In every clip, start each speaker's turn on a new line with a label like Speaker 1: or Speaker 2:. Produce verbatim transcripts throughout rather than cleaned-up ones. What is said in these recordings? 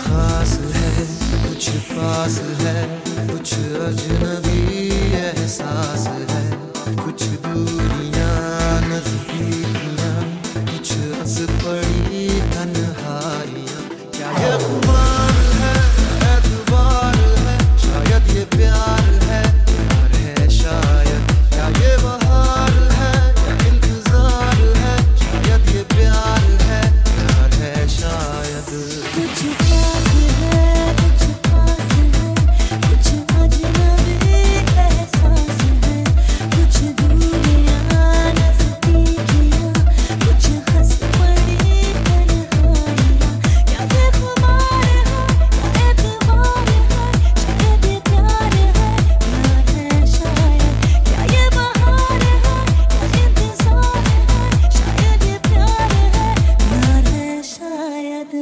Speaker 1: खास है, कुछ पास है, कुछ अजनबी एहसास है, कुछ दूरियां नजदीकियां, कुछ हंस पड़ी तन्हाइयां। क्या ये खुमार है, एतबार है, शायद ये प्यार है, प्यार है शायद। क्या ये बहार है या इंतजार है, शायद ये प्यार है, प्यार है शायद।
Speaker 2: कुछ खास है, कुछ पास है, कुछ अजनबी एहसास है, कुछ दूरियां नजदीकियां, कुछ हंस पड़ी तन्हाइयां। क्या ये खुमार है या एतबार है, शायद ये प्यार है, प्यार है शायद। क्या ये बहार है या इंतजार है, शायद ये प्यार है, प्यार है शायद।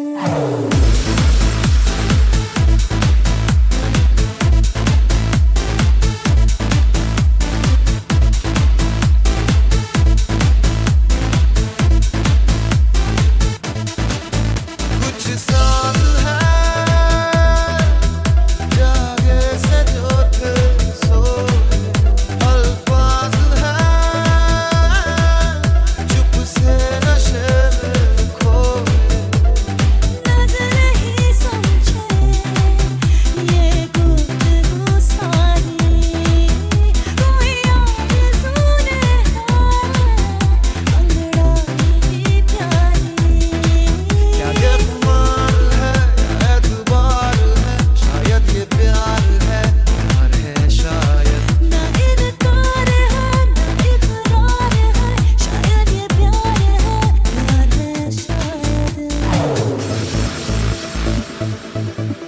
Speaker 1: कुछ साथ है जागे से जो थे सोए, अल्फाज है चुप से नशे में खोए।
Speaker 2: नज़र ही समझे ये गुफ्तगू सारी, कोई आरज़ू ने है अंगड़ाई प्यारी।
Speaker 1: क्या ये खुमार है या एतबार है, शायद ये प्यार है, प्यार है शायद।
Speaker 2: ना इनकार है ना इकरार है, शायद ये प्यार है, प्यार है शायद।